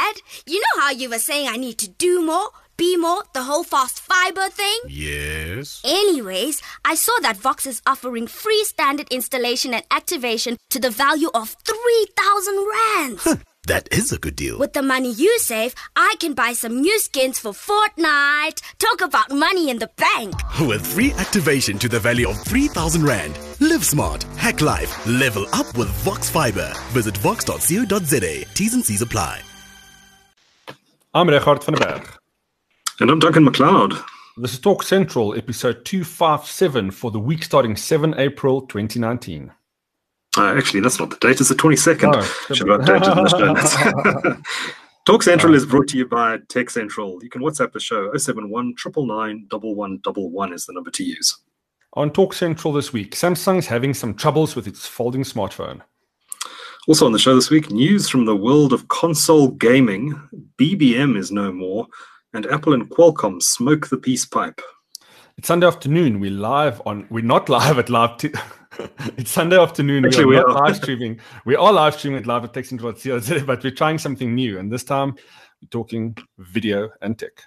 Dad, you know how you were saying I need to do more, be more, the whole fast fiber thing? Yes. Anyways, I saw that Vox is offering free standard installation and activation to the value of 3,000 rands. That is a good deal. With the money you save, I can buy some new skins for Fortnite. Talk about money in the bank. With free activation to the value of 3,000 Rand. Live smart, hack life, level up with Vox Fiber. Visit vox.co.za. T's and C's apply. I'm Richard van der Berg. And I'm Duncan McLeod. This is Talk Central, episode 257 for the week starting 7 April 2019. Actually, that's not the date. It's the 22nd. Oh, Should have updated in the show notes. Talk Central is brought to you by Tech Central. You can WhatsApp the show 071 999 1111 is the number to use. On Talk Central this week, Samsung's having some troubles with its folding smartphone. Also on the show this week, news from the world of console gaming. BBM is no more, and Apple and Qualcomm smoke the peace pipe. It's Sunday afternoon. We're not live at live. It's Sunday afternoon. Actually, we are we are. live streaming. We are live streaming at live at TechCentral.co.za, but we're trying something new. And this time, we're talking video and tech.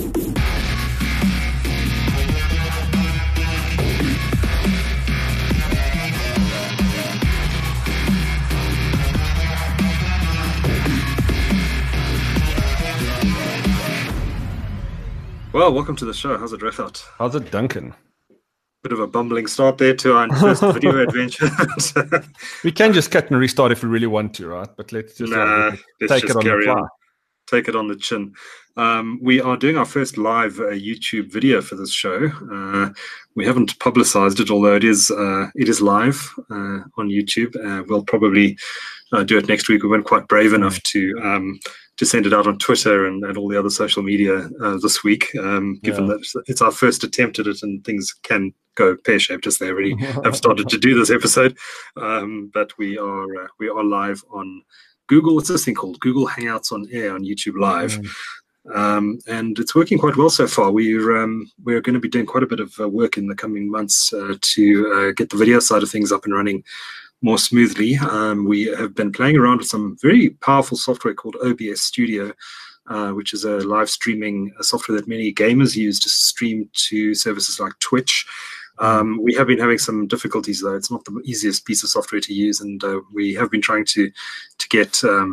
Well, welcome to the show. How's it, Richard? How's it, Duncan? Bit of a bumbling start there to our first video adventure. We can just cut and restart if we really want to, right? But let's just take it on the fly. Take it on the chin. We are doing our first live YouTube video for this show. We haven't publicized it, although it is live on YouTube. We'll probably do it next week. We weren't quite brave enough to send it out on Twitter and all the other social media this week, given that it's our first attempt at it and things can go pear-shaped as they already have started to do this episode. But we are live on Google. It's this thing called Google Hangouts on Air on YouTube Live. And it's working quite well so far. We're going to be doing quite a bit of work in the coming months to get the video side of things up and running more smoothly. We have been playing around with some very powerful software called OBS Studio, which is a live streaming software that many gamers use to stream to services like Twitch. We have been having some difficulties, though. It's not the easiest piece of software to use, and we have been trying to get a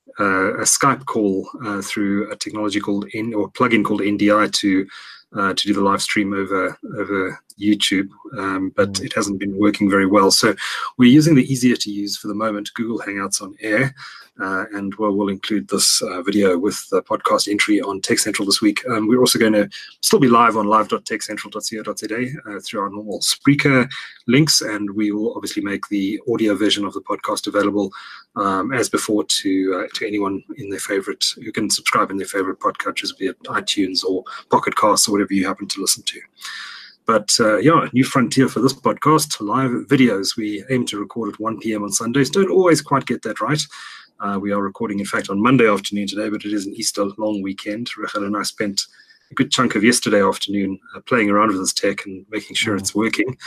Skype call through a technology called plugin called NDI to do the live stream over YouTube, but it hasn't been working very well. So we're using the easier to use for the moment, Google Hangouts on Air, and we'll include this video with the podcast entry on Tech Central this week. We're also going to still be live on live.techcentral.co.za through our normal Spreaker links, and we will obviously make the audio version of the podcast available as before to anyone in their favorite, who can subscribe in their favorite podcatchers, be it iTunes or Pocket Casts or whatever you happen to listen to. But a new frontier for this podcast, live videos. We aim to record at 1 p.m. on Sundays. Don't always quite get that right. We are recording, in fact, on Monday afternoon today, but it is an Easter long weekend. Richard and I spent a good chunk of yesterday afternoon playing around with this tech and making sure it's working.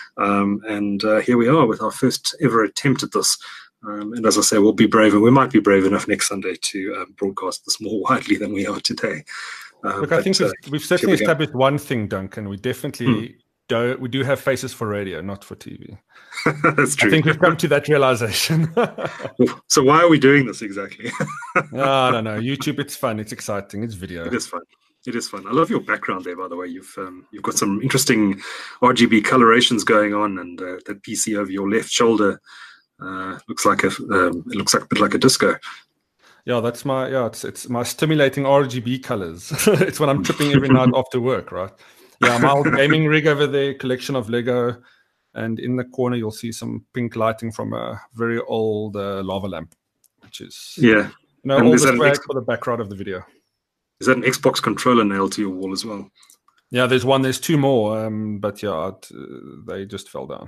And here we are with our first ever attempt at this. And as I say, we'll be brave, and we might be brave enough next Sunday to broadcast this more widely than we are today. Look, I think we've certainly established one thing, Duncan. We definitely do have faces for radio, not for TV. That's true. I think we've come to that realization. So why are we doing this exactly? I don't know. YouTube, it's fun. It's exciting. It's video. It is fun. It is fun. I love your background there, by the way. You've got some interesting RGB colorations going on, and that PC over your left shoulder looks like a bit like a disco. Yeah, that's it's my stimulating RGB colors. It's when I'm tripping every night after work, right? Yeah, my old gaming rig over there, collection of Lego, and in the corner you'll see some pink lighting from a very old lava lamp, which is all the swag for the background of the video. Is that an Xbox controller nailed to your wall as well? Yeah, there's two more, but they just fell down.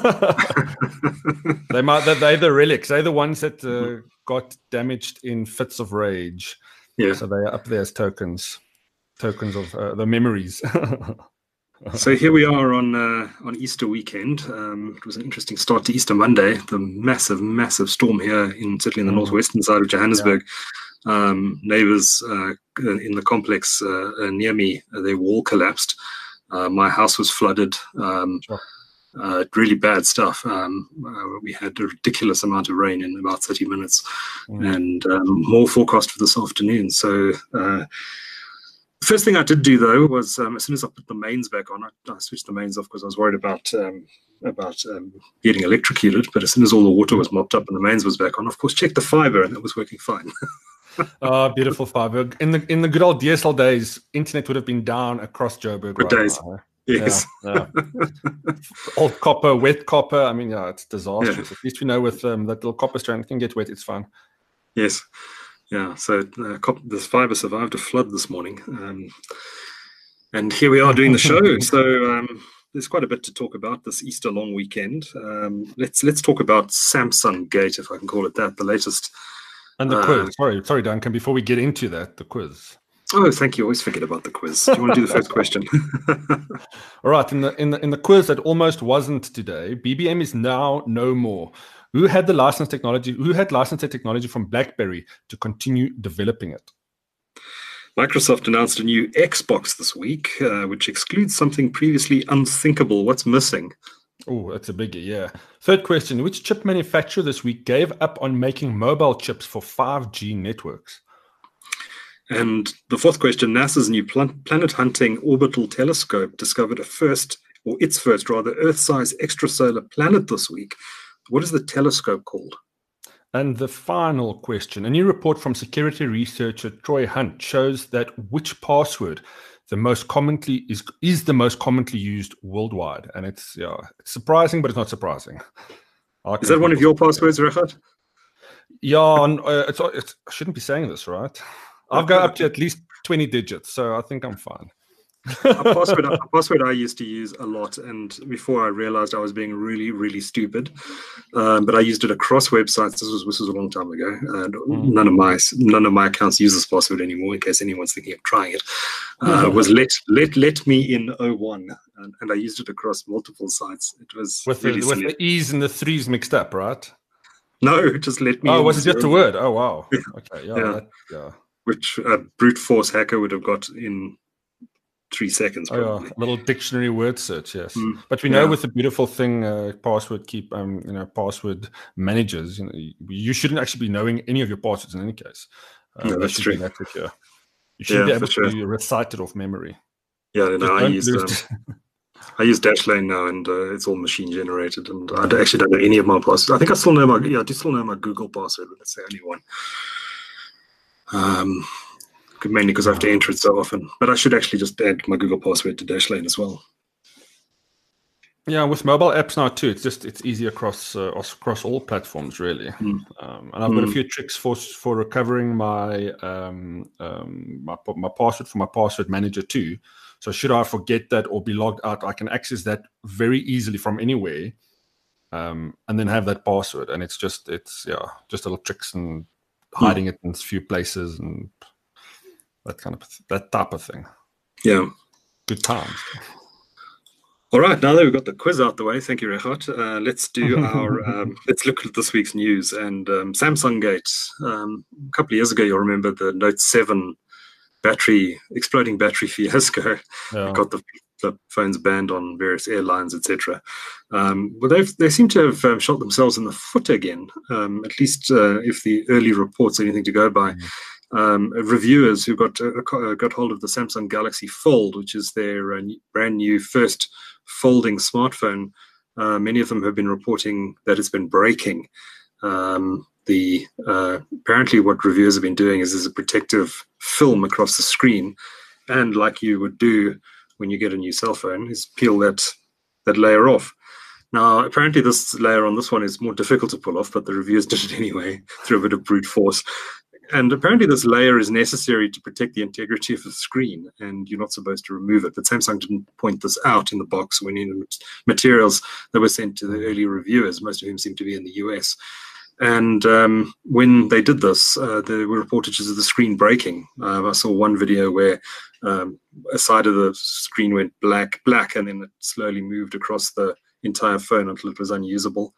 They're the relics. They're the ones that got damaged in fits of rage. Yeah. So they are up there as tokens of the memories. So here we are on Easter weekend. It was an interesting start to Easter Monday. The massive storm here, certainly in the northwestern side of Johannesburg. Neighbors in the complex near me, their wall collapsed. My house was flooded. Really bad stuff. We had a ridiculous amount of rain in about 30 minutes, and more forecast for this afternoon. So the first thing I did do, though, was as soon as I put the mains back on, I switched the mains off because I was worried about getting electrocuted. But as soon as all the water was mopped up and the mains was back on, of course, checked the fiber, and that was working fine. Beautiful fiber. In the good old DSL days, internet would have been down across Joburg. Good days. Now. Yes. Yeah. Old copper, wet copper. I mean, yeah, it's disastrous. Yeah. At least we know with that little copper strand can get wet. It's fine. Yes. Yeah. So this fiber survived a flood this morning, and here we are doing the show. So there's quite a bit to talk about this Easter long weekend. Let's talk about Samsung Gate, if I can call it that, the latest. And the quiz. Sorry, Duncan. Before we get into that, the quiz. Oh, thank you. Always forget about the quiz. Do you want to do the first question? All right. In the quiz that almost wasn't today, BBM is now no more. Who had licensed their technology from BlackBerry to continue developing it? Microsoft announced a new Xbox this week, which excludes something previously unthinkable. What's missing? Oh, that's a biggie, yeah. Third question. Which chip manufacturer this week gave up on making mobile chips for 5G networks? And the fourth question, NASA's new planet hunting orbital telescope discovered its first Earth-size extrasolar planet this week. What is the telescope called? And the final question, a new report from security researcher Troy Hunt shows that which password is the most commonly used worldwide. And it's surprising, but it's not surprising. Is that one of your passwords, Regardt? Yeah, I shouldn't be saying this, right? I've got up to at least 20 digits, so I think I'm fine. A password I used to use a lot, and before I realized I was being really, really stupid, but I used it across websites. This was a long time ago, and none of my accounts use this password anymore. In case anyone's thinking of trying it, was let me in 01, and I used it across multiple sites. It was with the E's and the 3's mixed up, right? No, just let me. Oh, was it just a word? Oh, wow. Okay, yeah. Which a brute force hacker would have got in 3 seconds, probably. A little dictionary word search, yes. But we know with the beautiful thing, password managers, you shouldn't actually be knowing any of your passwords in any case. No, that's true. You should be able to recite it off memory. Yeah, no, I use Dashlane now, and it's all machine generated, and I actually don't know any of my passwords. I think I still know I do still know my Google password, but that's the only one. Mainly because I have to enter it so often, but I should actually just add my Google password to Dashlane as well. Yeah, with mobile apps now too, it's easy across all platforms really. And I've got a few tricks for recovering my password from my password manager too. So should I forget that or be logged out, I can access that very easily from anywhere, and then have that password. And it's just little tricks and hiding it in a few places and that type of thing. Yeah. Good times. All right, now that we've got the quiz out the way, thank you, Regardt. Let's do let's look at this week's news. And Samsung Gate. A couple of years ago, you'll remember the Note 7 exploding battery fiasco. Yeah. Got the phones banned on various airlines, etc. Well, they seem to have shot themselves in the foot again, at least if the early reports are anything to go by. Reviewers who got hold of the Samsung Galaxy Fold, which is their brand new first folding smartphone, many of them have been reporting that it's been breaking. Apparently what reviewers have been doing is there's a protective film across the screen, and like you would do when you get a new cell phone, is peel that layer off. Now, apparently this layer on this one is more difficult to pull off, but the reviewers did it anyway through a bit of brute force. And apparently this layer is necessary to protect the integrity of the screen, and you're not supposed to remove it. But Samsung didn't point this out in the box when in the materials that were sent to the early reviewers, most of whom seem to be in the US. And when they did this, there were reportages of the screen breaking. I saw one video where a side of the screen went black, and then it slowly moved across the entire phone until it was unusable.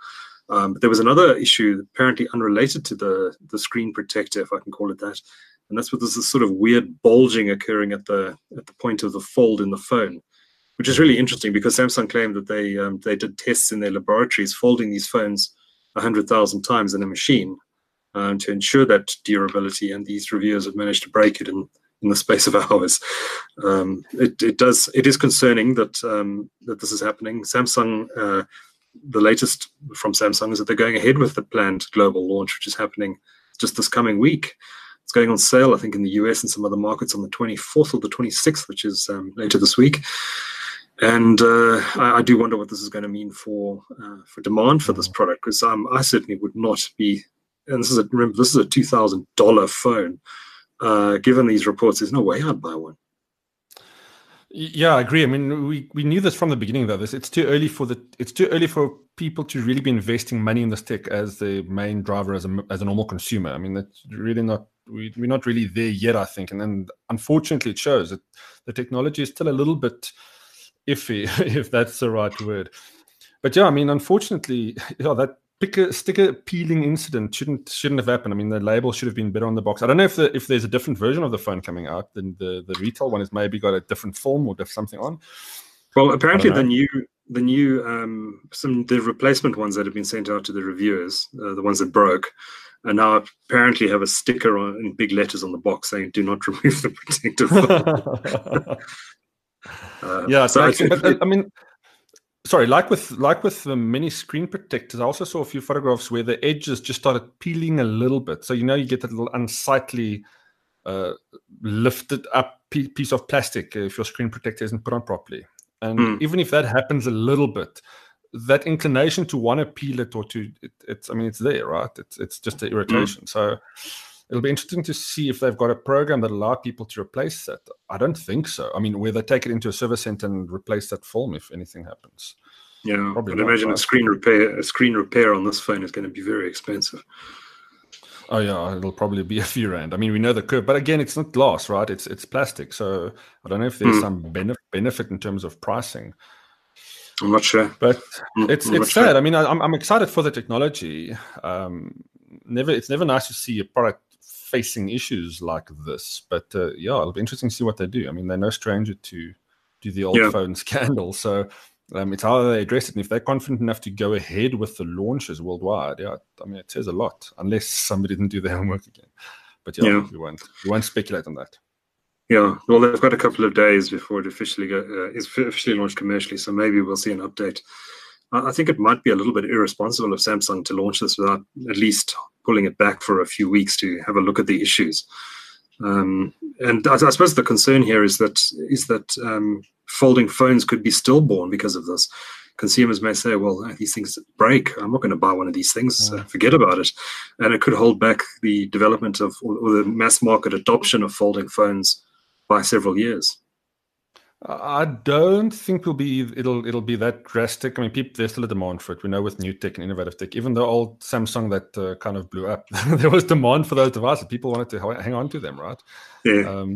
But there was another issue apparently unrelated to the screen protector, if I can call it that, and that's what there's this sort of weird bulging occurring at the point of the fold in the phone, which is really interesting because Samsung claimed that they did tests in their laboratories folding these phones 100,000 times in a machine to ensure that durability, and these reviewers have managed to break it in the space of hours. It is concerning that that this is happening. Samsung, the latest from Samsung is that they're going ahead with the planned global launch, which is happening just this coming week. It's going on sale, I think, in the US and some other markets on the 24th or the 26th, which is later this week. And I do wonder what this is going to mean for demand for this product, because I certainly would not be. And this is a $2,000 phone. Given these reports, there's no way I'd buy one. Yeah, I agree. I mean, we knew this from the beginning, though. It's too early for people to really be investing money in this tech as the main driver as a normal consumer. I mean, that's really not. We're not really there yet, I think. And then, unfortunately, it shows that the technology is still a little bit iffy, if that's the right word. But yeah, I mean, unfortunately, that sticker peeling incident shouldn't have happened. I mean, the label should have been better on the box. I don't know if there's a different version of the phone coming out. Then the retail one has maybe got a different film or something on. Well, apparently the replacement ones that have been sent out to the reviewers, the ones that broke, and now apparently have a sticker in big letters on the box saying "Do not remove the protective film." Yeah, so but I mean. Sorry, like with the mini screen protectors, I also saw a few photographs where the edges just started peeling a little bit. So, you get that little unsightly lifted up piece of plastic if your screen protector isn't put on properly. And even if that happens a little bit, that inclination to want to peel it it's there, right? It's just an irritation. So it'll be interesting to see if they've got a program that allows people to replace that. I don't think so. I mean, where they take it into a service center and replace that film if anything happens. Yeah, I'd imagine a screen repair on this phone is going to be very expensive. Oh yeah, it'll probably be a few rand. I mean, we know the curve, but again, it's not glass, right? It's plastic, so I don't know if there's some benefit in terms of pricing. I'm not sure, but it's sad. Sure. I mean, I'm excited for the technology. It's never nice to see a product facing issues like this, but it'll be interesting to see what they do. I mean, they're no stranger to the old phone scandal, so it's how they address it. And if they're confident enough to go ahead with the launches worldwide, I mean, it says a lot, unless somebody didn't do their homework again. But we won't speculate on that. Yeah, well, they've got a couple of days before it is officially launched commercially, so maybe we'll see an update. I think it might be a little bit irresponsible of Samsung to launch this without at least pulling it back for a few weeks to have a look at the issues. And I suppose the concern here is that folding phones could be stillborn because of this. Consumers may say, well, these things break. I'm not going to buy one of these things. Forget about it. And it could hold back the development of or the mass market adoption of folding phones by several years. I don't think it'll be that drastic. I mean, there's still a demand for it. We know with new tech and innovative tech, even the old Samsung that kind of blew up, there was demand for those devices. People wanted to hang on to them, right? Yeah.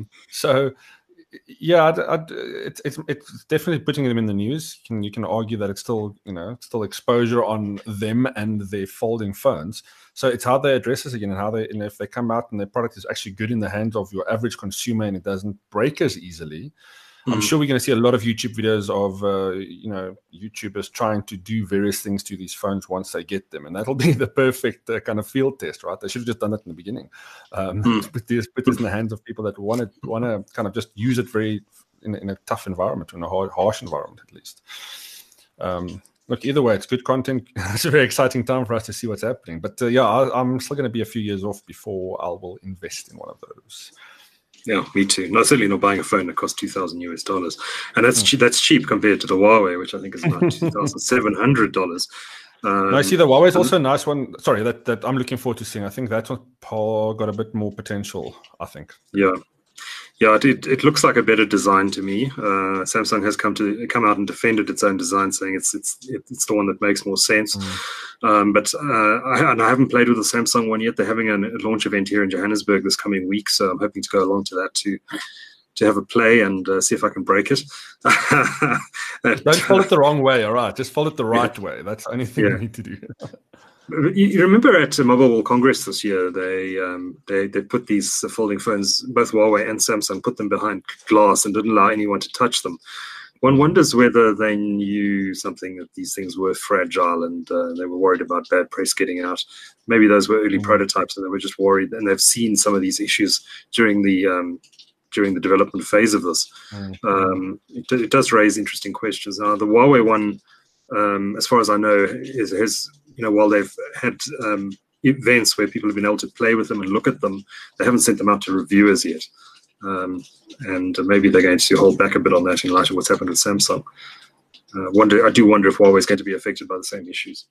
It's definitely putting them in the news. You can argue that it's still exposure on them and their folding phones. So it's how they address this again, and how if they come out and their product is actually good in the hands of your average consumer and it doesn't break as easily. I'm sure we're going to see a lot of YouTube videos of YouTubers trying to do various things to these phones once they get them, and that'll be the perfect kind of field test, right? They should have just done that in the beginning. Put this in the hands of people that want to kind of just use it very in a tough environment, in a harsh environment at least. Look, either way, it's good content. It's a very exciting time for us to see what's happening. But I'm still going to be a few years off before I will invest in one of those. Yeah, me too. No, certainly not buying a phone that costs $2,000, and that's cheap compared to the Huawei, which I think is about $2,700. I see the Huawei is also a nice one. Sorry, that I'm looking forward to seeing. I think that one got a bit more potential, I think. Yeah, it looks like a better design to me. Samsung has come out and defended its own design, saying it's the one that makes more sense. But I haven't played with the Samsung one yet. They're having a launch event here in Johannesburg this coming week, so I'm hoping to go along to that too. have a play and see if I can break it. Don't follow it the wrong way, all right? Just follow it the right way. That's the only thing you need to do. You remember at Mobile World Congress this year, they put these folding phones, both Huawei and Samsung, put them behind glass and didn't allow anyone to touch them. One wonders whether they knew something that these things were fragile and they were worried about bad press getting out. Maybe those were early prototypes and they were just worried, and they've seen some of these issues during the development phase of this. It does raise interesting questions. The Huawei one, as far as I know, has while they've had events where people have been able to play with them and look at them, they haven't sent them out to reviewers yet. And maybe they're going to hold back a bit on that in light of what's happened with Samsung. I do wonder if Huawei is going to be affected by the same issues.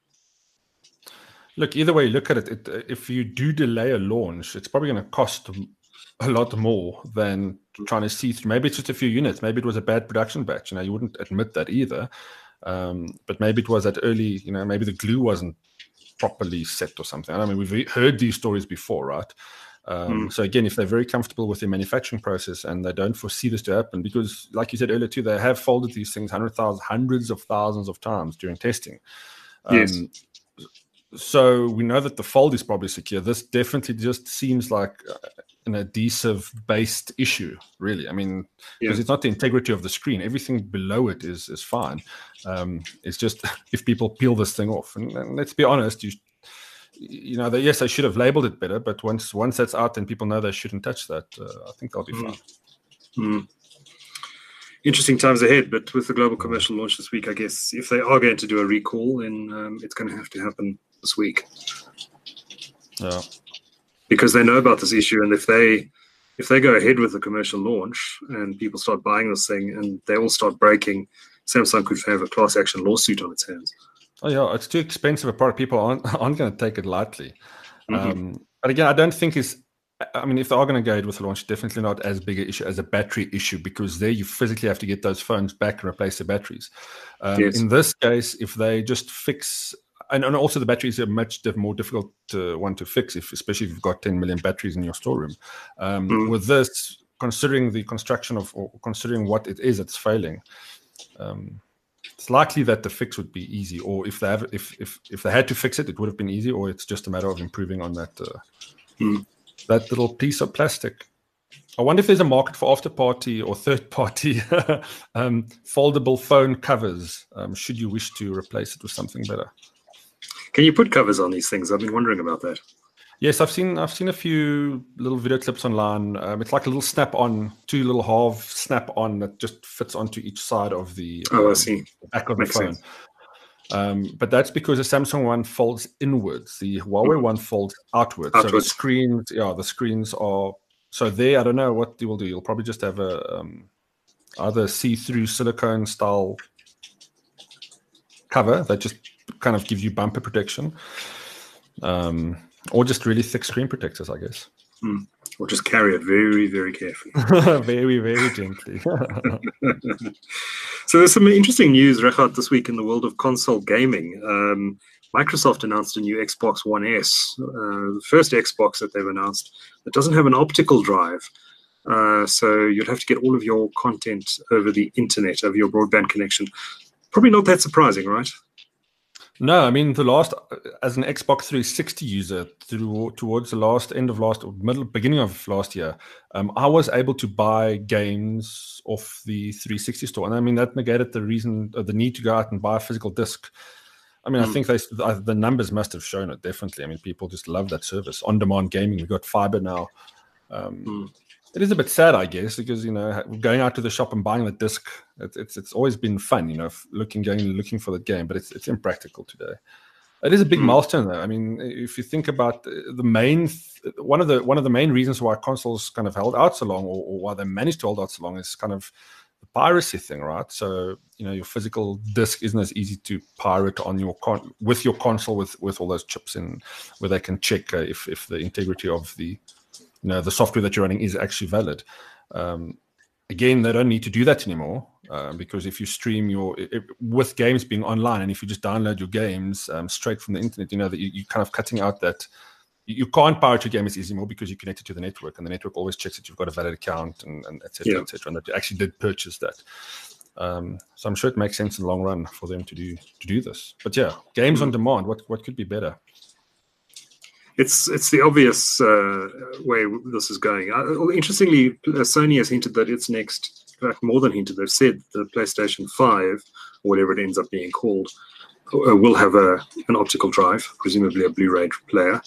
Look, either way you look at it, if you do delay a launch, it's probably going to cost a lot more than trying to see through. Maybe it's just a few units. Maybe it was a bad production batch. You wouldn't admit that either. But maybe it was that early, maybe the glue wasn't properly set or something. I mean, we've heard these stories before, right? So again, if they're very comfortable with their manufacturing process and they don't foresee this to happen, because like you said earlier too, they have folded these things hundreds of thousands of times during testing. Yes. So we know that the fold is probably secure. This definitely just seems like an adhesive-based issue, really. I mean, because it's not the integrity of the screen. Everything below it is fine. It's just if people peel this thing off. And let's be honest, yes, they should have labeled it better, but once that's out and people know they shouldn't touch that, I think they'll be fine. Interesting times ahead, but with the global commercial launch this week, I guess if they are going to do a recall, then it's going to have to happen this week. Yeah. Because they know about this issue, and if they go ahead with the commercial launch and people start buying this thing and they all start breaking, Samsung could have a class action lawsuit on its hands. Oh yeah, it's too expensive a product. People aren't going to take it lightly. But again, I don't think if they are going to go ahead with the launch, definitely not as big an issue as a battery issue, because there you physically have to get those phones back and replace the batteries. In this case, if they just fix, and also the batteries are much more difficult one to fix, especially if you've got 10 million batteries in your storeroom. With this, considering the construction or considering what it is that's failing, it's likely that the fix would be easy, or if they had to fix it, it would have been easy, or it's just a matter of improving on that that little piece of plastic. I wonder if there's a market for after-party or third-party foldable phone covers, should you wish to replace it with something better. Can you put covers on these things? I've been wondering about that. Yes, I've seen a few little video clips online. It's like a little snap-on, two little half snap-on that just fits onto each side of the I see. Back of Makes the phone. Sense. But that's because the Samsung one folds inwards. The Huawei one folds outwards. So the screens are. So there, I don't know what you will do. You'll probably just have a either see-through silicone style cover that just kind of gives you bumper protection. Or just really thick screen protectors, I guess. Or just carry it very, very carefully. Very, very gently. So there's some interesting news, Regardt, this week in the world of console gaming. Microsoft announced a new Xbox One S, the first Xbox that they've announced that doesn't have an optical drive. So you'd have to get all of your content over the internet, over your broadband connection. Probably not that surprising, right? No, I mean, as an Xbox 360 user, towards the beginning of last year, I was able to buy games off the 360 store, and I mean that negated the need to go out and buy a physical disc. I mean, I think the numbers must have shown it, definitely. I mean, people just love that service. On-demand gaming, we've got fiber now. It is a bit sad, I guess, because going out to the shop and buying the disc, it's always been fun, looking for the game, but it's impractical today. It is a big milestone, though. I mean, if you think about one of the main reasons why consoles kind of held out so long, or why they managed to hold out so long, is kind of the piracy thing, right? So your physical disc isn't as easy to pirate on with your console with all those chips in, where they can check if the integrity of the software that you're running is actually valid. Again, they don't need to do that anymore because if you stream with games being online, and if you just download your games straight from the internet, that you're kind of cutting out that you can't pirate your game as easy more because you're connected to the network, and the network always checks that you've got a valid account and et cetera, and that you actually did purchase that. So I'm sure it makes sense in the long run for them to do this. But yeah, games on demand. What could be better? It's the obvious way this is going. Interestingly, Sony has hinted that its next, in fact, more than hinted, they've said the PlayStation 5, or whatever it ends up being called, will have an optical drive, presumably a Blu-ray player.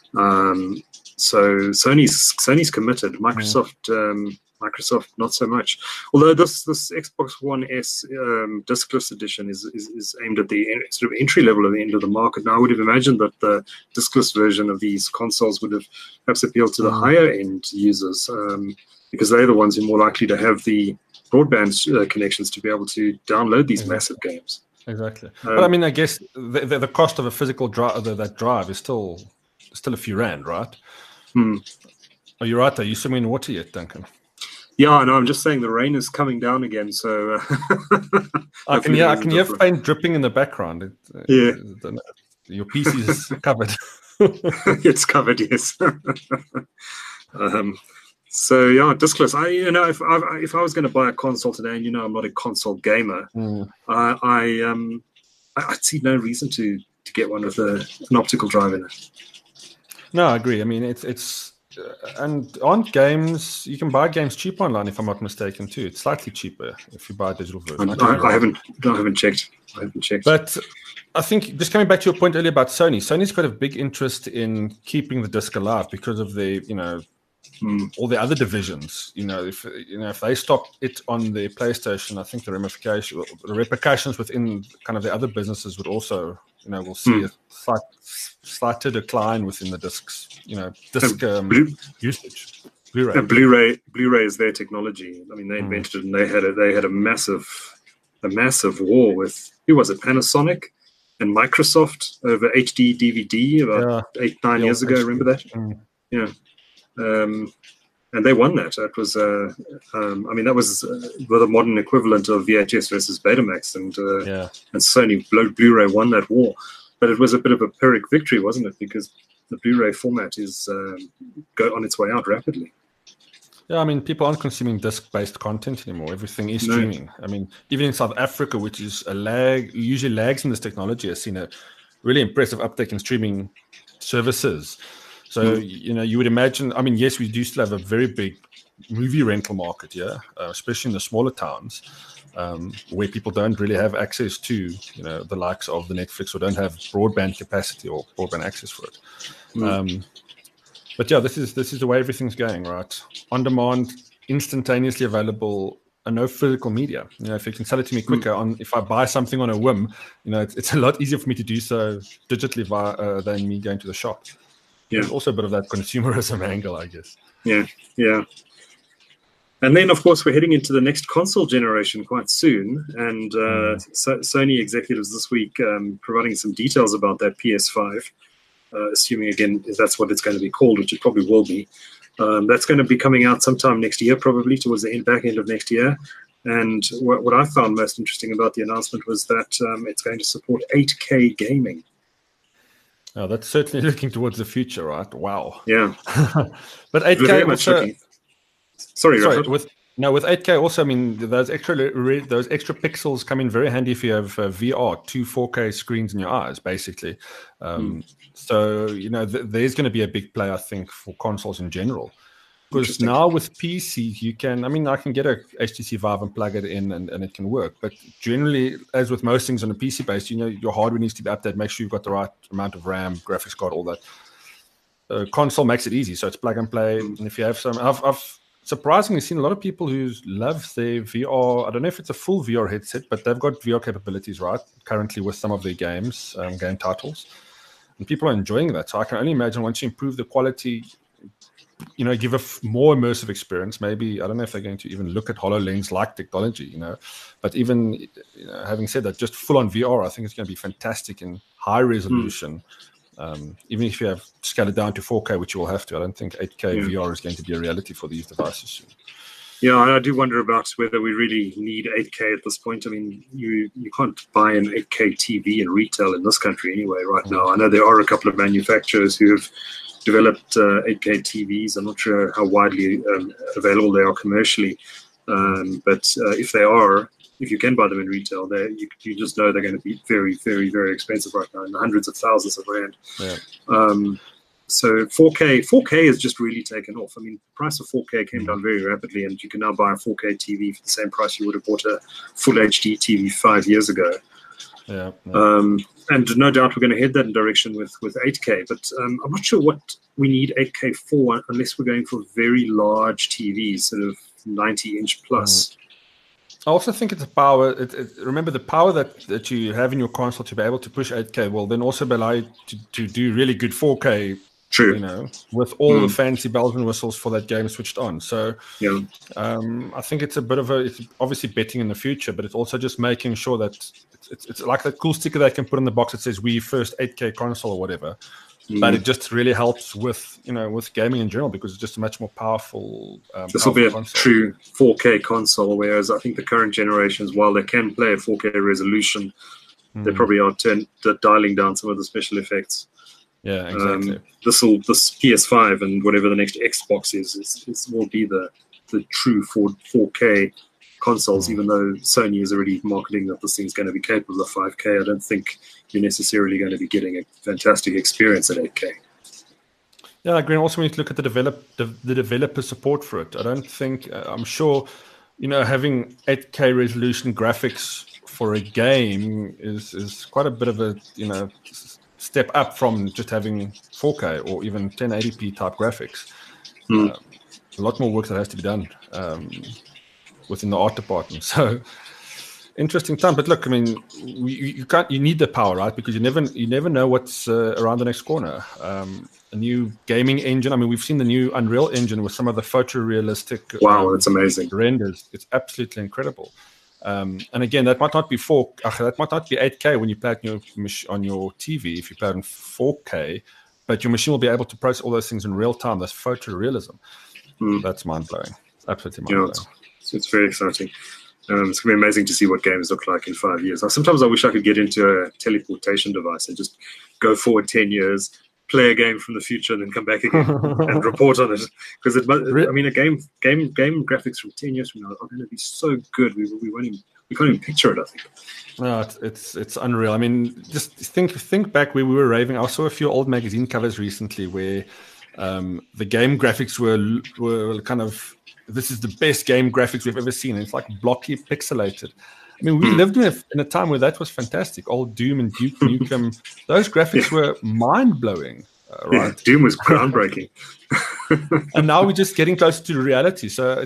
So Sony's committed. Microsoft not so much. Although this Xbox One S discless edition is aimed at the sort of entry level at the end of the market. Now I would have imagined that the discless version of these consoles would have perhaps appealed to the higher end users, because they're the ones who are more likely to have the broadband connections to be able to download these massive games. Exactly. But I mean, I guess the cost of a physical drive, that drive, is still a few rand, right? Are you right? Are you swimming in water yet, Duncan? Yeah, no, I'm just saying the rain is coming down again, so I can hear faint dripping in the background. Your PC is covered. It's covered, yes. So yeah, discless. If I was going to buy a console today, and I'm not a console gamer, I'd see no reason to get one with an optical drive in it. No, I agree. I mean, it's and aren't games, you can buy games cheap online, if I'm not mistaken, too. It's slightly cheaper if you buy a digital version. I haven't checked. But I think, just coming back to your point earlier about Sony's got a big interest in keeping the disc alive because of the, all the other divisions. If they stop it on the PlayStation, I think the repercussions within kind of the other businesses would also, we'll see a slight decline within the discs, disc usage. Blu-ray is their technology. I mean, they invented it, and they had a massive war with, who was it, Panasonic and Microsoft over HD DVD about 8-9 years ago. Remember that? Yeah. And they won that. It was, that was the modern equivalent of VHS versus Betamax, and Sony Blu-ray won that war. But it was a bit of a Pyrrhic victory, wasn't it? Because the Blu-ray format is on its way out rapidly. Yeah, I mean, people aren't consuming disc-based content anymore. Everything is streaming. I mean, even in South Africa, which is usually lags in this technology, has seen a really impressive uptake in streaming services. So, you would imagine, I mean, yes, we do still have a very big movie rental market, especially in the smaller towns, where people don't really have access to, the likes of the Netflix, or don't have broadband capacity or broadband access for it. But yeah, this is the way everything's going, right? On demand, instantaneously available, and no physical media. If you can sell it to me quicker, if I buy something on a whim, it's a lot easier for me to do so digitally than me going to the shop. Yeah. There's also a bit of that consumerism angle, I guess. Yeah. And then, of course, we're heading into the next console generation quite soon. And Sony executives this week providing some details about that PS5, assuming, again, if that's what it's going to be called, which it probably will be. That's going to be coming out sometime next year, probably towards the back end of next year. And what I found most interesting about the announcement was that it's going to support 8K gaming. Oh, that's certainly looking towards the future, right? Wow. Yeah. But 8K also... Sorry, with 8K also, I mean, those extra pixels come in very handy if you have VR, 2 4K screens in your eyes, basically. So, there's going to be a big play, I think, for consoles in general. Because now with PCs, you can, I can get a HTC Vive and plug it in and it can work. But generally, as with most things on a PC base, your hardware needs to be updated. Make sure you've got the right amount of RAM, graphics card, all that. Console makes it easy. So it's plug and play. And if you have some, I've surprisingly seen a lot of people who love their VR. I don't know if it's a full VR headset, but they've got VR capabilities, right? Currently with some of their games, game titles. And people are enjoying that. So I can only imagine once you improve the quality, give a more immersive experience. Maybe, I don't know if they're going to even look at HoloLens-like technology, But even, having said that, just full-on VR, I think it's going to be fantastic in high resolution. Even if you have scaled it down to 4K, which you will have to. I don't think 8K VR is going to be a reality for these devices soon. Yeah, I do wonder about whether we really need 8K at this point. I mean, you can't buy an 8K TV in retail in this country anyway right now. I know there are a couple of manufacturers who have developed 8K TVs. I'm not sure how widely available they are commercially, but if they are, if you can buy them in retail, you just know they're going to be very, very, very expensive right now, in the hundreds of thousands of rand. Yeah. So 4K has just really taken off. I mean, the price of 4K came down very rapidly, and you can now buy a 4K TV for the same price you would have bought a full HD TV 5 years ago. Yeah. And no doubt we're going to head that direction with 8K, but I'm not sure what we need 8K for unless we're going for very large TVs, sort of 90-inch plus. I also think it's a power. Remember, the power that you have in your console to be able to push 8K will then also allow you to do really good 4K. True. You know, with all the fancy bells and whistles for that game switched on. So, I think it's a bit of it's obviously betting in the future, but it's also just making sure that it's like that cool sticker they can put in the box that says "We first 8K console" or whatever. But it just really helps with gaming in general, because it's just a much more powerful. This will be a true 4K console, whereas I think the current generations, while they can play at 4K resolution, they probably are dialing down some of the special effects. Yeah, exactly. This PS5 and whatever the next Xbox is will be the true 4K consoles, even though Sony is already marketing that this thing's going to be capable of 5K. I don't think you're necessarily going to be getting a fantastic experience at 8K. Yeah, I agree. Also, when you look at the developer support for it, I don't think, I'm sure, having 8K resolution graphics for a game is quite a bit of a, step up from just having 4K or even 1080p type graphics. A lot more work that has to be done within the art department. So interesting time. But look, I mean, you need the power, right? Because you never know what's around the next corner. A new gaming engine. I mean, we've seen the new Unreal Engine with some of the photorealistic. Wow, that's amazing renders. It's absolutely incredible. And again, that might not be 8K when you play it on your TV. If you play it in 4K, but your machine will be able to process all those things in real time. That's photorealism. That's mind blowing. Absolutely mind blowing. It's very exciting. It's going to be amazing to see what games look like in 5 years. Sometimes I wish I could get into a teleportation device and just go forward 10 years, play a game from the future, and then come back again and report on it. Because I mean, a game graphics from 10 years from now are going to be so good. We can't even picture it, I think. No, it's unreal. I mean, just think back where we were raving. I saw a few old magazine covers recently where the game graphics were kind of, this is the best game graphics we've ever seen. It's like blocky, pixelated. I mean, we lived in a time where that was fantastic. Old Doom and Duke Nukem, those graphics were mind-blowing, right? Yeah, Doom was groundbreaking. And now we're just getting closer to reality. So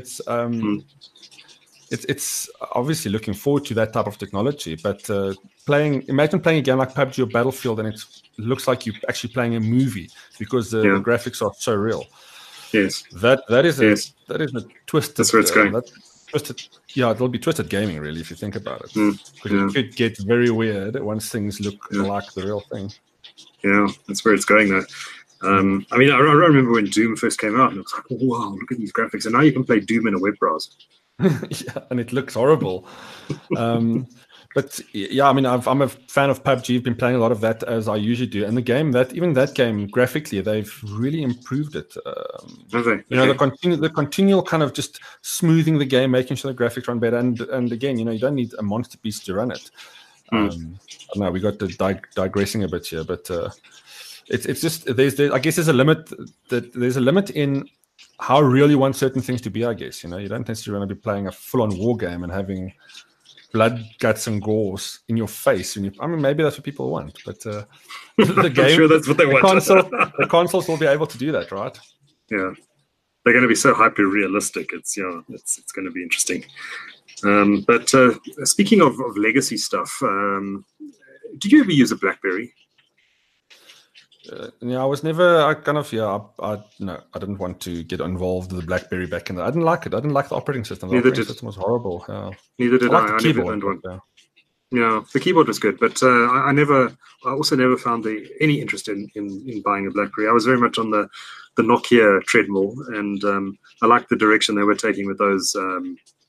it's obviously looking forward to that type of technology. But imagine playing a game like PUBG or Battlefield, and it looks like you're actually playing a movie because the graphics are so real. Yes, that is a twisted. That's where it's going. It'll be twisted gaming, really, if you think about it. Because it could get very weird once things look like the real thing. Yeah, that's where it's going, though. I mean, I remember when Doom first came out, and it was like, oh, wow, look at these graphics. And now you can play Doom in a web browser. Yeah, and it looks horrible. But yeah, I mean, I'm a fan of PUBG. I've been playing a lot of that, as I usually do. And even that game, graphically, they've really improved it. The continual kind of just smoothing the game, making sure the graphics run better. And again, you don't need a monster beast to run it. I don't know, we got digressing a bit here, but it's just I guess there's a limit. There's a limit in how real you want certain things to be. I guess you don't necessarily want to be playing a full-on war game and having blood, guts, and gores in your face. I mean, maybe that's what people want, but the game, I'm sure that's what they want. The consoles will be able to do that, right? Yeah, they're going to be so hyper realistic. It's going to be interesting. But speaking of legacy stuff, did you ever use a BlackBerry? I was never. I didn't want to get involved with the BlackBerry back in the. I didn't like it. I didn't like the operating system. The operating system was horrible. Neither did I. I never owned one. Yeah, the keyboard was good, but I also never found any interest in buying a BlackBerry. I was very much on the Nokia treadmill, and I liked the direction they were taking with those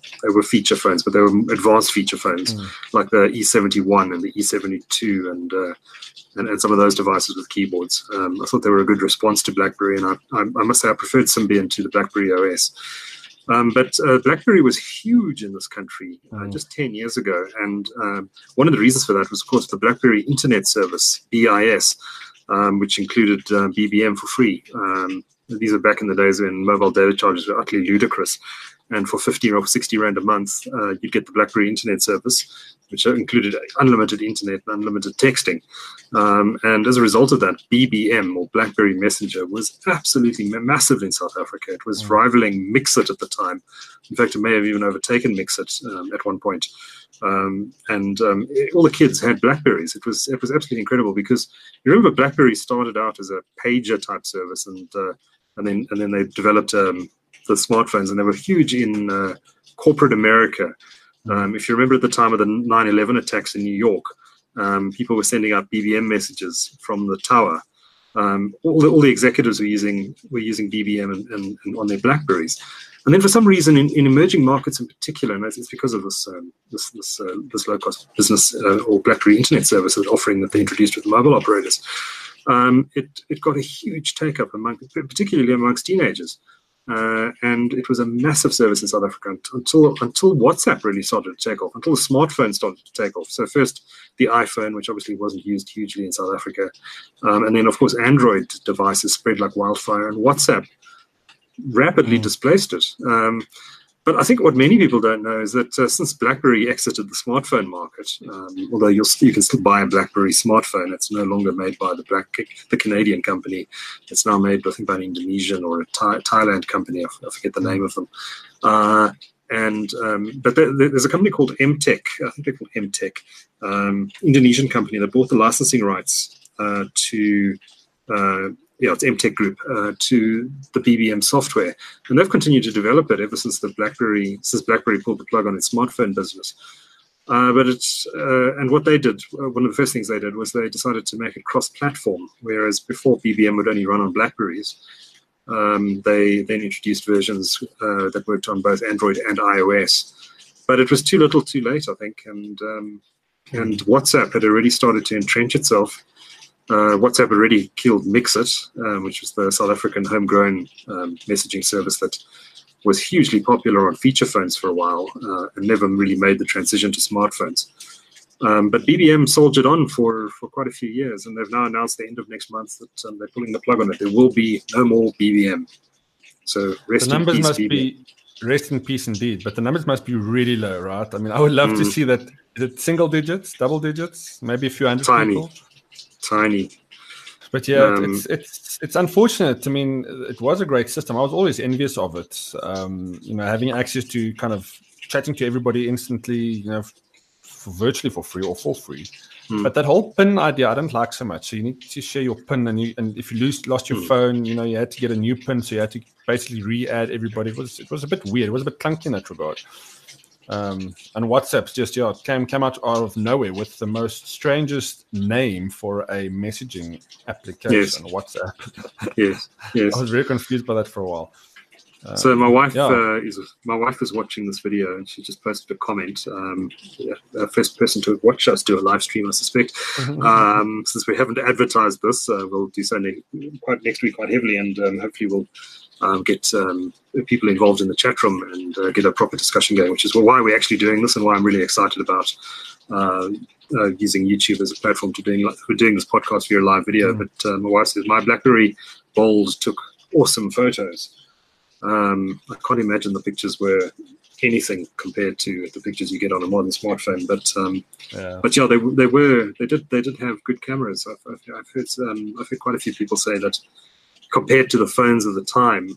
feature phones, but they were advanced feature phones like the E71 and the E72 and some of those devices with keyboards. I thought they were a good response to BlackBerry, and I must say I preferred Symbian to the BlackBerry OS. But BlackBerry was huge in this country just 10 years ago, and one of the reasons for that was, of course, the BlackBerry Internet Service, BIS, which included BBM for free. These are back in the days when mobile data charges were utterly ludicrous. And for 50 or 60 Rand a month, you'd get the BlackBerry Internet Service, which included unlimited internet and unlimited texting. And as a result of that, BBM, or BlackBerry Messenger, was absolutely massive in South Africa. It was rivaling Mixit at the time. In fact, it may have even overtaken Mixit at one point. All the kids had BlackBerries. It was absolutely incredible, because you remember BlackBerry started out as a pager type service, and then they developed the smartphones, and they were huge in corporate America. If you remember at the time of the 9/11 attacks in New York, people were sending out BBM messages from the tower. All the executives were using BBM and on their BlackBerries. And then for some reason, in emerging markets in particular, and it's because of this low-cost business or BlackBerry Internet Service offering that they introduced with the mobile operators, it got a huge take-up, particularly amongst teenagers. And it was a massive service in South Africa until WhatsApp really started to take off, until the smartphone started to take off. So first the iPhone, which obviously wasn't used hugely in South Africa, and then of course Android devices spread like wildfire, and WhatsApp rapidly displaced it. But I think what many people don't know is that since BlackBerry exited the smartphone market, although you can still buy a BlackBerry smartphone, it's no longer made by the Canadian company. It's now made, I think, by an Indonesian or a Thailand company. I forget the name of them. But there's a company called MTech. I think they're called MTech, Indonesian company that bought the licensing rights to. It's MTech Group, to the BBM software, and they've continued to develop it ever since BlackBerry pulled the plug on its smartphone business. And what they did, one of the first things they did was they decided to make it cross-platform, whereas before BBM would only run on BlackBerries. They then introduced versions that worked on both Android and iOS, but it was too little, too late, I think, and WhatsApp had already started to entrench itself. WhatsApp already killed Mixit, which was the South African homegrown messaging service that was hugely popular on feature phones for a while and never really made the transition to smartphones. But BBM soldiered on for quite a few years, and they've now announced the end of next month that they're pulling the plug on it. There will be no more BBM. So rest in peace, BBM. Rest in peace indeed, but the numbers must be really low, right? I mean, I would love to see that. Is it single digits, double digits, maybe a few hundred people? Tiny. But yeah, it's unfortunate. I mean, it was a great system. I was always envious of it. Having access to kind of chatting to everybody instantly, virtually for free or for free. But that whole PIN idea, I don't like so much. So you need to share your PIN, and if you lost your phone, you had to get a new PIN, so you had to basically re-add everybody. It was a bit weird. It was a bit clunky in that regard. And WhatsApp's just came out of nowhere with the most strangest name for a messaging application. Yes. WhatsApp. Yes. I was very confused by that for a while. So my wife is watching this video, and she just posted a comment. First person to watch us do a live stream, I suspect. Since we haven't advertised this, we'll do so next week quite heavily, and hopefully we'll get people involved in the chat room and get a proper discussion going, which is why we're actually doing this and why I'm really excited about using YouTube as a platform we're doing this podcast via live video. But my wife says my BlackBerry Bold took awesome photos. I can't imagine the pictures were anything compared to the pictures you get on a modern smartphone. But they did have good cameras. I've heard quite a few people say that compared to the phones of the time,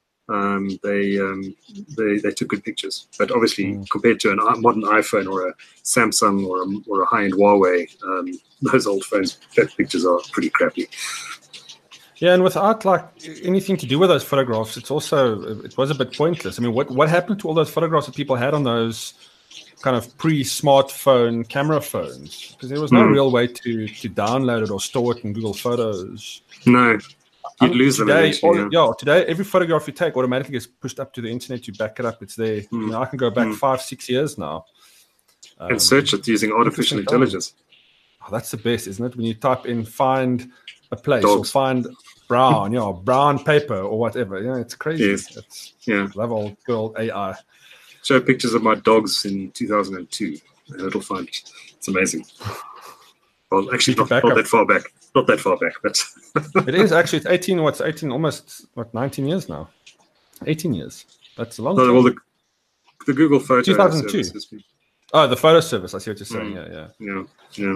they took good pictures. But obviously, compared to a modern iPhone or a Samsung or a high-end Huawei, those old phones, their pictures are pretty crappy. Yeah, and without anything to do with those photographs, it was a bit pointless. I mean, what happened to all those photographs that people had on those kind of pre-smartphone camera phones? Because there was no real way to download it or store it in Google Photos. No. You'd lose them today, eventually. Yeah. today, every photograph you take automatically gets pushed up to the internet. You back it up. It's there. I can go back 5-6 years now. And search it using artificial intelligence. Oh, that's the best, isn't it? When you type in find a place or find brown, brown paper or whatever. It's crazy. Yes. Love old girl AI. Show pictures of my dogs in 2002 and it'll find it. It's amazing. Well, actually, not that far back. Not that far back, but it is actually. It's 18. What's 18? Almost 19 years now. 18 years. That's a long time. Well, the Google Photo 2002. Oh, the photo service. I see what you're saying. Yeah.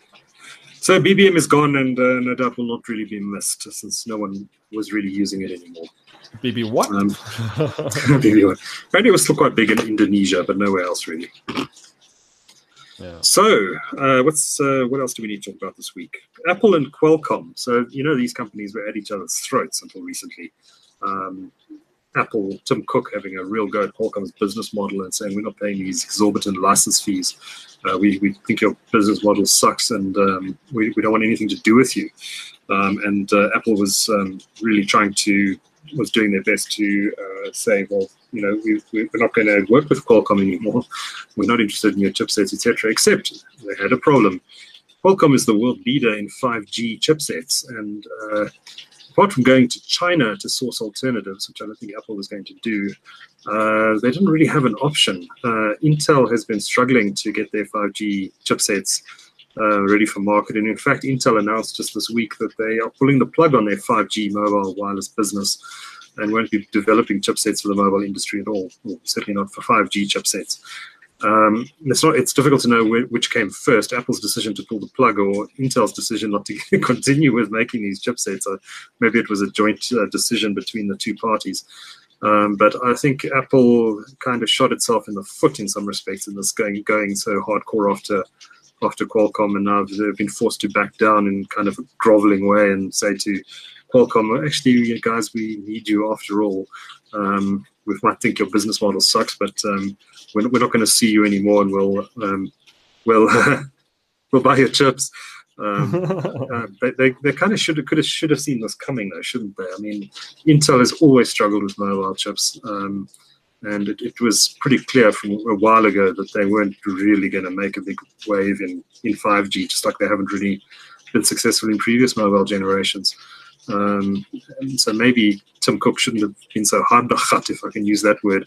So BBM is gone, and no doubt will not really be missed since no one was really using it anymore. BB what? BB1. Apparently, it was still quite big in Indonesia, but nowhere else really. Yeah. So, what else do we need to talk about this week? Apple and Qualcomm. So, these companies were at each other's throats until recently. Apple, Tim Cook having a real go at Qualcomm's business model and saying we're not paying these exorbitant license fees. We think your business model sucks and we don't want anything to do with you. And Apple was really was doing their best to say, well, we're not going to work with Qualcomm anymore. We're not interested in your chipsets, etc. Except they had a problem. Qualcomm is the world leader in 5G chipsets, and apart from going to China to source alternatives, which I don't think Apple was going to do, they didn't really have an option. Intel has been struggling to get their 5G chipsets ready for market. And in fact, Intel announced just this week that they are pulling the plug on their 5G mobile wireless business and won't be developing chipsets for the mobile industry at all, certainly not for 5G chipsets. It's difficult to know which came first, Apple's decision to pull the plug or Intel's decision not to continue with making these chipsets. Maybe it was a joint decision between the two parties. But I think Apple kind of shot itself in the foot in some respects in this going so hardcore after Qualcomm, and now they've been forced to back down in kind of a groveling way and say to Qualcomm, actually, you guys, we need you after all. We might think your business model sucks, but we're not going to see you anymore, and we'll buy your chips. They kind of should have seen this coming, though, shouldn't they? I mean, Intel has always struggled with mobile chips, and it was pretty clear from a while ago that they weren't really going to make a big wave in 5G, just like they haven't really been successful in previous mobile generations. And so maybe Tim Cook shouldn't have been so hard, if I can use that word,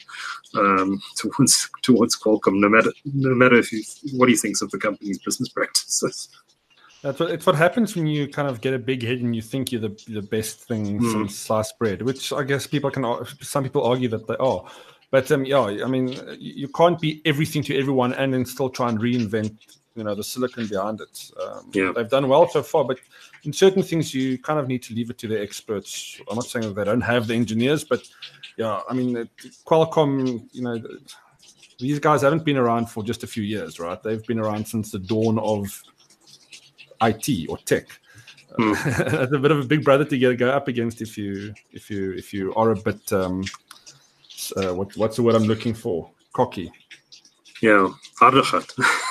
towards Qualcomm, no matter what he thinks of the company's business practices. It's what happens when you kind of get a big head and you think you're the best thing since sliced bread, which I guess some people argue that they are. But I mean, you can't be everything to everyone and then still try and reinvent, the silicon behind it. They've done well so far, but in certain things you kind of need to leave it to the experts. I'm not saying that they don't have the engineers, but I mean, Qualcomm, these guys haven't been around for just a few years, right? They've been around since the dawn of IT or tech. It's a bit of a big brother to go up against if you are a bit what's the word I'm looking for? Cocky. Yeah, hardigheid.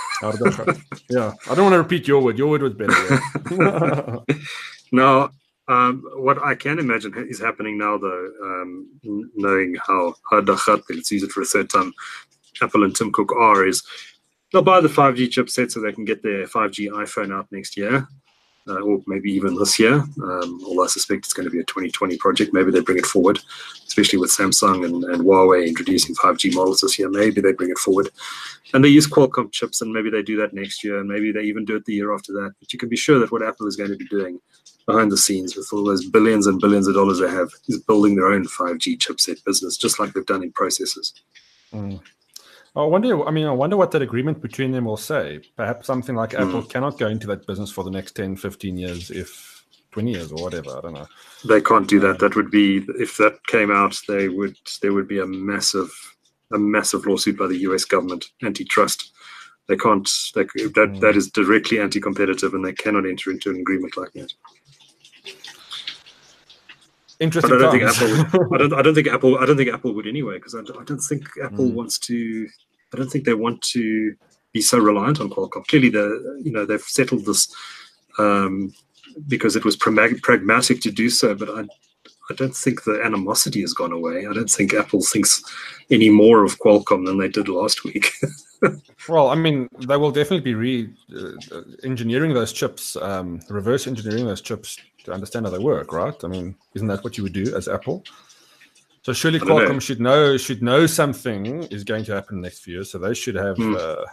Yeah, I don't want to repeat your word. Your word was better. Yeah. Now, what I can imagine is happening now, though, knowing how hardigheid, let's use it for a third time, Apple and Tim Cook are, is they'll buy the 5G chipset so they can get their 5G iPhone out next year, or maybe even this year, although I suspect it's going to be a 2020 project. Maybe they bring it forward, especially with Samsung and Huawei introducing 5G models this year. Maybe they bring it forward. And they use Qualcomm chips, and maybe they do that next year, and maybe they even do it the year after that. But you can be sure that what Apple is going to be doing behind the scenes with all those billions and billions of dollars they have is building their own 5G chipset business, just like they've done in processors. I wonder what that agreement between them will say. Perhaps something like Apple cannot go into that business for the next 10, 15 years, if 20 years or whatever. I don't know. They can't do that. That would be, if that came out, there would be a massive lawsuit by the US government, antitrust. They can't, that is directly anti-competitive, and they cannot enter into an agreement like that. Interesting. But I don't think Apple would anyway, because I don't think Apple wants to. I don't think they want to be so reliant on Qualcomm. Clearly, they've settled this because it was pragmatic to do so. But I don't think the animosity has gone away. I don't think Apple thinks any more of Qualcomm than they did last week. Well, I mean, they will definitely be engineering those chips, reverse engineering those chips to understand how they work, right? I mean, isn't that what you would do as Apple? So surely Qualcomm should know something is going to happen next few years. So they should have a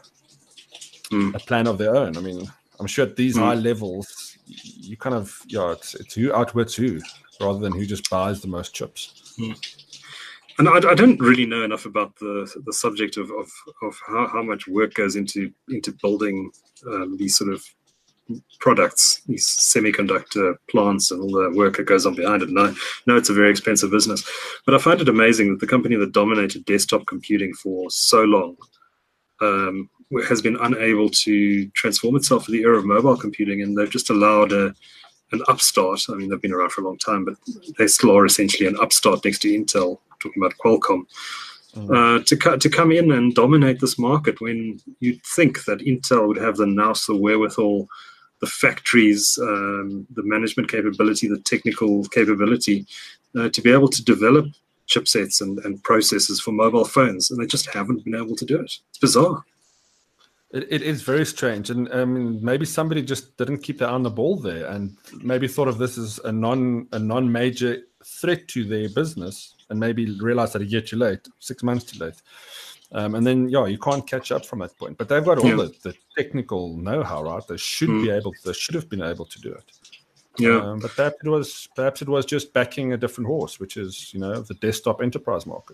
plan of their own. I mean, I'm sure at these high levels, you kind of it's who outwits who, rather than who just buys the most chips. And I don't really know enough about the subject of how much work goes into building these sort of products, these semiconductor plants, and all the work that goes on behind it. And I know it's a very expensive business, but I find it amazing that the company that dominated desktop computing for so long has been unable to transform itself for the era of mobile computing, and they've just allowed an upstart. I mean, they've been around for a long time, but they still are essentially an upstart next to Intel, talking about Qualcomm, to come in and dominate this market, when you'd think that Intel would have the nous, the wherewithal, the factories, the management capability, the technical capability to be able to develop chipsets and processors for mobile phones, and they just haven't been able to do it. It's bizarre. It is very strange, and maybe somebody just didn't keep their eye on the ball there, and maybe thought of this as a non-major threat to their business, and maybe realized that a year too late, 6 months too late, and then you can't catch up from that point. But they've got all the technical know-how, right? They should be able. They should have been able to do it. Yeah, but perhaps it was just backing a different horse, which is the desktop enterprise market.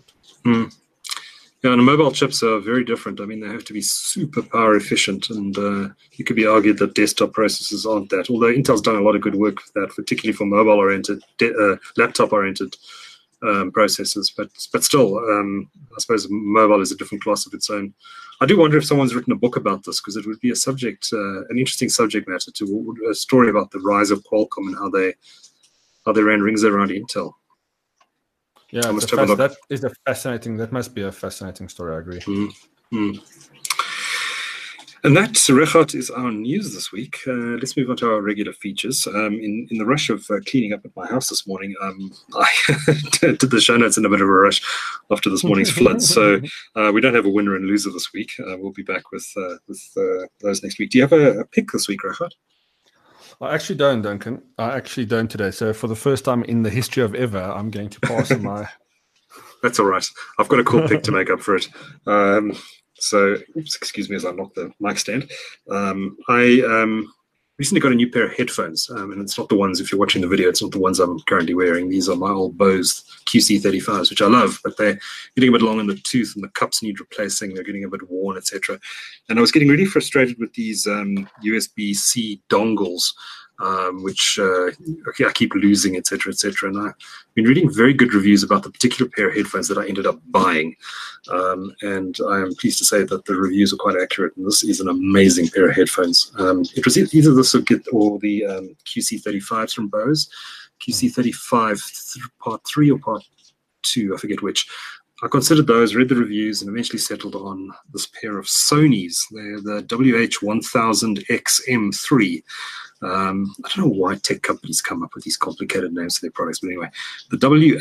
Yeah, and mobile chips are very different. I mean, they have to be super power efficient, and it could be argued that desktop processors aren't that. Although Intel's done a lot of good work with that, particularly for mobile-oriented, laptop-oriented processors. But still, I suppose mobile is a different class of its own. I do wonder if someone's written a book about this, because it would be a subject, an interesting subject matter, to a story about the rise of Qualcomm and how they ran rings around Intel. Yeah, that is a fascinating. That must be a fascinating story. I agree. And that, Regardt, is our news this week. Let's move on to our regular features. In the rush of cleaning up at my house this morning, I did the show notes in a bit of a rush after this morning's floods. So we don't have a winner and loser this week. We'll be back with those next week. Do you have a pick this week, Regardt? I actually don't, Duncan. I actually don't today. So for the first time in the history of ever, I'm going to pass on my... That's all right. I've got a cool pick to make up for it. So, excuse me as I knock the mic stand. I recently got a new pair of headphones, and it's not the ones, if you're watching the video, it's not the ones I'm currently wearing. These are my old Bose QC35s, which I love, but they're getting a bit long in the tooth, and the cups need replacing. They're getting a bit worn, etc. And I was getting really frustrated with these USB-C dongles, which I keep losing, etc., etc. And I've been reading very good reviews about the particular pair of headphones that I ended up buying, and I am pleased to say that the reviews are quite accurate. And this is an amazing pair of headphones. It was either this or the QC35s from Bose, QC35 Part 3 or Part 2, I forget which. I considered those, read the reviews, and eventually settled on this pair of Sonys. They're the WH-1000XM3. I don't know why tech companies come up with these complicated names for their products, but anyway, the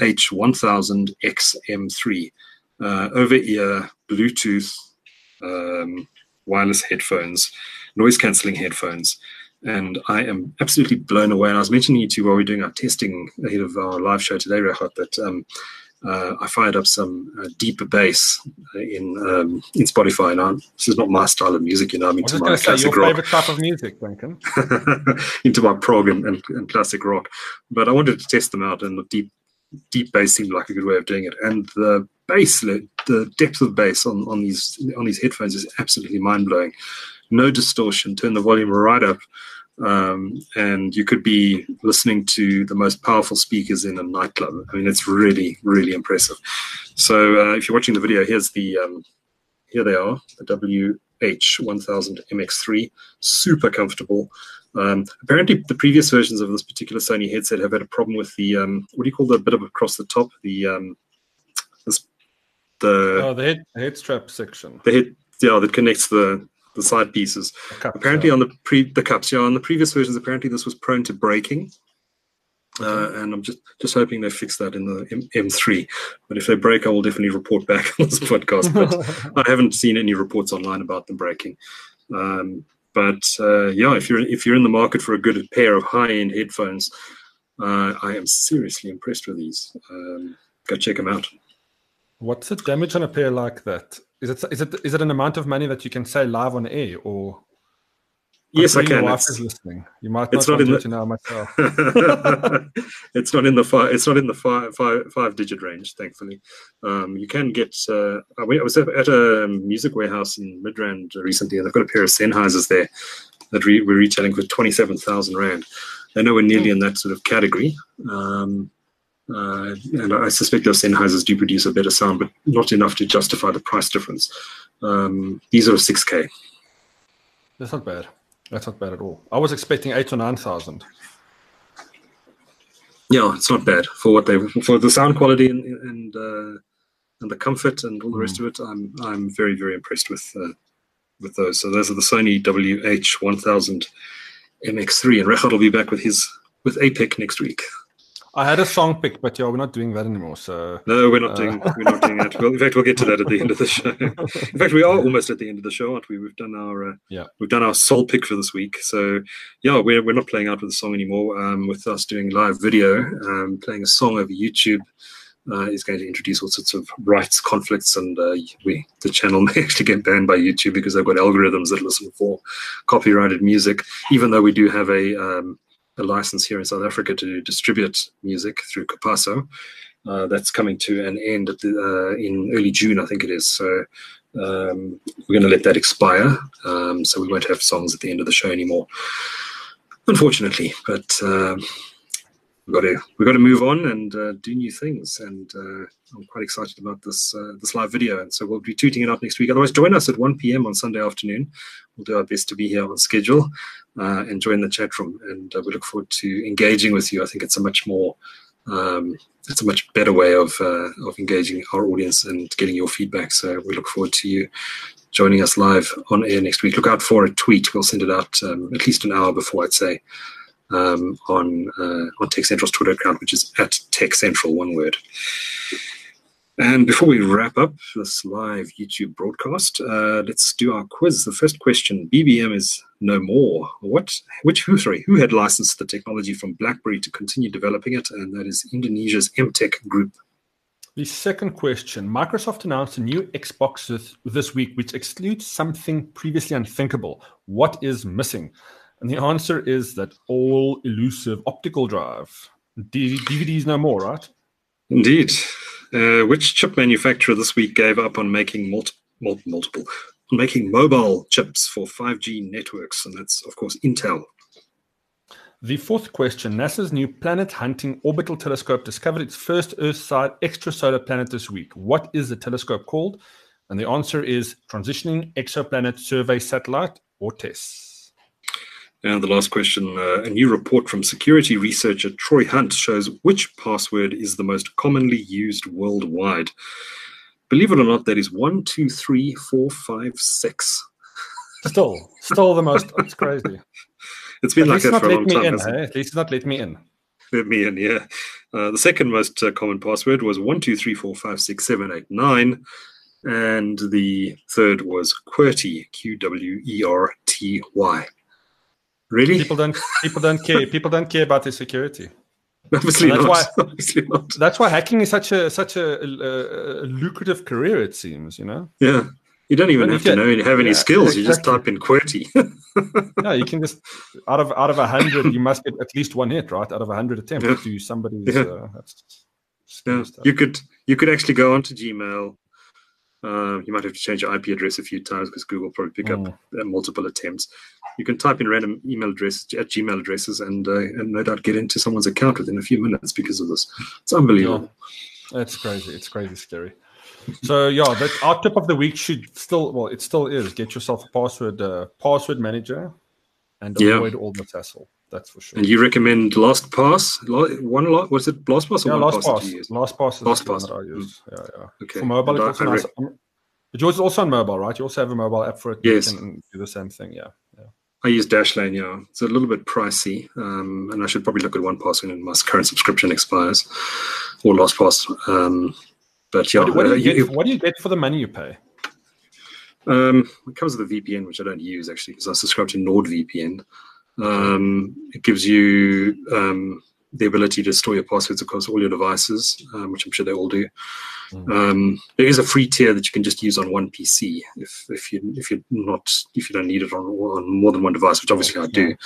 WH-1000XM3, over-ear, Bluetooth, wireless headphones, noise-cancelling headphones, and I am absolutely blown away. And I was mentioning to you while we were doing our testing ahead of our live show today, Regardt, that I fired up some deeper bass in Spotify. Now, this is not my style of music, I'm into my classic rock. Your favorite type of music, Duncan? Into my prog and classic rock. But I wanted to test them out, and the deep bass seemed like a good way of doing it. And the bass, the depth of bass on these headphones is absolutely mind-blowing. No distortion. Turn the volume right up. And you could be listening to the most powerful speakers in a nightclub. I mean, it's really, really impressive. So if you're watching the video, here they are, the WH-1000MX3, super comfortable. Apparently, the previous versions of this particular Sony headset have had a problem with the, what do you call the bit of across the top? The head strap section. The head, that connects the the side pieces. Cups, Apparently, on the cups, on the previous versions, apparently this was prone to breaking. And I'm just hoping they fix that in the M3. But if they break, I will definitely report back on this podcast. But I haven't seen any reports online about them breaking. If you're in the market for a good pair of high-end headphones, I am seriously impressed with these. Go check them out. What's the damage on a pair like that? Is it an amount of money that you can say live on air, or? Yes, I can. Your wife is listening. You might not want to know myself. It's not in the 5-digit range, thankfully. You can get. I was at a music warehouse in Midrand recently, and they've got a pair of Sennheisers there that we're retailing for 27,000 rand. They're nowhere nearly in that sort of category. And I suspect those Sennheisers do produce a better sound, but not enough to justify the price difference. These are 6K. That's not bad. That's not bad at all. I was expecting 8,000 or 9,000. Yeah, it's not bad for the sound quality and the comfort and all the rest of it. I'm very, very impressed with those. So those are the Sony WH-1000 MX3, and Rechard will be back with APEC next week. I had a song pick, but we're not doing that anymore. So no, we're not doing that. Well, in fact, we'll get to that at the end of the show. In fact, we are almost at the end of the show, aren't we? We've done our soul pick for this week. So we're not playing out with the song anymore. With us doing live video, playing a song over YouTube is going to introduce all sorts of rights conflicts, and the channel may actually get banned by YouTube because they've got algorithms that listen for copyrighted music, even though we do have a license here in South Africa to distribute music through Capasso. That's coming to an end in early June, I think it is. So we're going to let that expire. So we won't have songs at the end of the show anymore, unfortunately. But we've got to move on and do new things. And I'm quite excited about this live video. And so we'll be tweeting it out next week. Otherwise, join us at 1 p.m. on Sunday afternoon. We'll do our best to be here on schedule and join the chat room. And we look forward to engaging with you. I think it's a much more, it's a much better way of engaging our audience and getting your feedback. So we look forward to you joining us live on air next week. Look out for a tweet. We'll send it out at least an hour before, I'd say, on Tech Central's Twitter account, which is at Tech Central, one word. And before we wrap up this live YouTube broadcast, let's do our quiz. The first question: BBM is no more. Who had licensed the technology from BlackBerry to continue developing it? And that is Indonesia's MTech Group. The second question: Microsoft announced a new Xbox this week, which excludes something previously unthinkable. What is missing? And the answer is that all elusive optical drive. DVDs no more, right? Indeed. Which chip manufacturer this week gave up on making making mobile chips for 5G networks? And that's, of course, Intel. The fourth question: NASA's new Planet Hunting Orbital Telescope discovered its first Earth-side extrasolar planet this week. What is the telescope called? And the answer is Transitioning Exoplanet Survey Satellite, or TESS. And the last question, a new report from security researcher Troy Hunt shows which password is the most commonly used worldwide. Believe it or not, that is 123456. Still the most. It's crazy. It's been like that for a long time. At least it's not let me in. Let me in, yeah. The second most common password was 1234567889. And the third was QWERTY, QWERTY. Really? People don't care. People don't care about their security. Obviously not. Obviously not. That's why hacking is such a lucrative career, it seems, Yeah. You don't even have to have any skills. You just type in QWERTY. No, you can just out of 100, you must get at least one hit, right? Out of 100 attempts to somebody's. You could actually go onto Gmail. You might have to change your IP address a few times because Google probably pick up multiple attempts. You can type in random email addresses at Gmail addresses and no doubt get into someone's account within a few minutes because of this. It's unbelievable. Yeah. It's crazy. It's crazy scary. So our tip of the week should still is get yourself a password manager and avoid all the hassle. That's for sure. And you recommend LastPass? Was it LastPass or OnePass that you use? LastPass is LastPass. that I use. Yeah. Okay. For mobile, it's also nice. But yours is also on mobile, right? You also have a mobile app for it. Yes. You can do the same thing, yeah. I use Dashlane, yeah. It's a little bit pricey, and I should probably look at 1Pass when my current subscription expires, or LastPass. But yeah, what do you get for the money you pay? It comes with a VPN, which I don't use actually, because I subscribe to NordVPN. It gives you the ability to store your passwords across all your devices, which I'm sure they all do. There is a free tier that you can just use on one PC if you don't need it on more than one device, which obviously I do.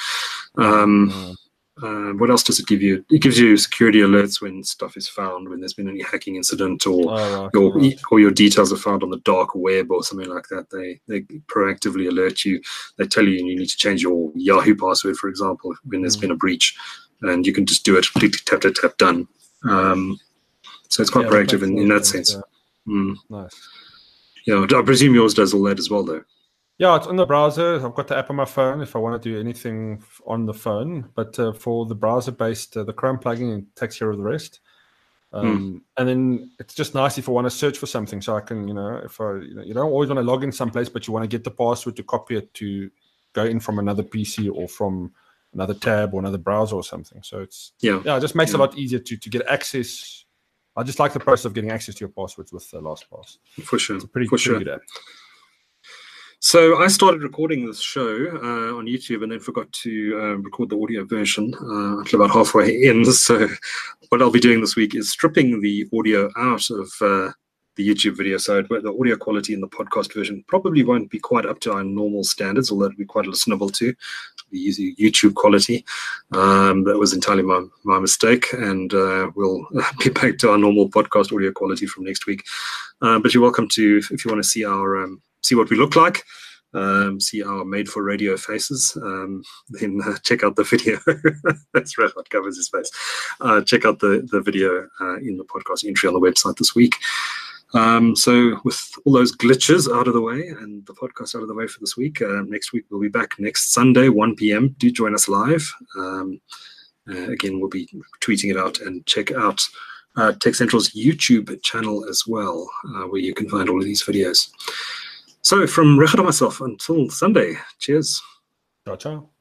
What else does it give you? It gives you security alerts when stuff is found, when there's been any hacking incident, or your details are found on the dark web or something like that. They proactively alert you. They tell you you need to change your Yahoo password, for example, when there's been a breach, and you can just do it. Tap, tap, tap, done. So it's quite proactive in that sense. Yeah. Nice. Yeah, I presume yours does all that as well, though. Yeah, it's on the browser. I've got the app on my phone if I want to do anything on the phone. But for the browser-based, the Chrome plugin takes care of the rest. And then it's just nice if I want to search for something. So I can, you don't always want to log in someplace, but you want to get the password to copy it to go in from another PC or from another tab or another browser or something. So it just makes it a lot easier to get access. I just like the process of getting access to your passwords with LastPass. For sure. It's a pretty good app. So I started recording this show on YouTube and then forgot to record the audio version until about halfway in. So what I'll be doing this week is stripping the audio out of the YouTube video. So the audio quality in the podcast version probably won't be quite up to our normal standards, although it'll be quite listenable too. We'll be using YouTube quality. That was entirely my mistake, and we'll be back to our normal podcast audio quality from next week. But you're welcome to, if you want to see our see what we look like, see our made-for-radio faces, then check out the video. That's right, what covers his face. Check out the video in the podcast entry on the website this week. So with all those glitches out of the way and the podcast out of the way for this week, next week we'll be back next Sunday, 1 p.m. Do join us live. Again, we'll be tweeting it out, and check out Tech Central's YouTube channel as well, where you can find all of these videos. So from Richard and myself, until Sunday, cheers. Ciao, ciao.